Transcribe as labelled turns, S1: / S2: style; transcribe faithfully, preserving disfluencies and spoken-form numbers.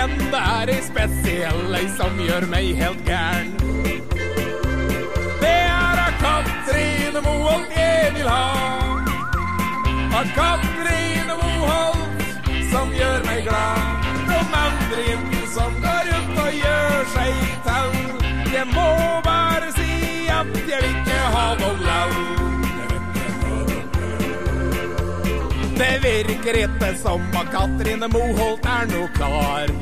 S1: Men det er ei spesiell ei som gjør meg helt gæren. Det er av Katrine Moholt jeg vil ha. Av Katrine Moholt som gjør meg glad. De andre jentene som går rundt og gjør seg til. Jeg må bare si at jeg vil ikke ha noe lall. Det virker ikke som at Katrine Moholt er noe klar.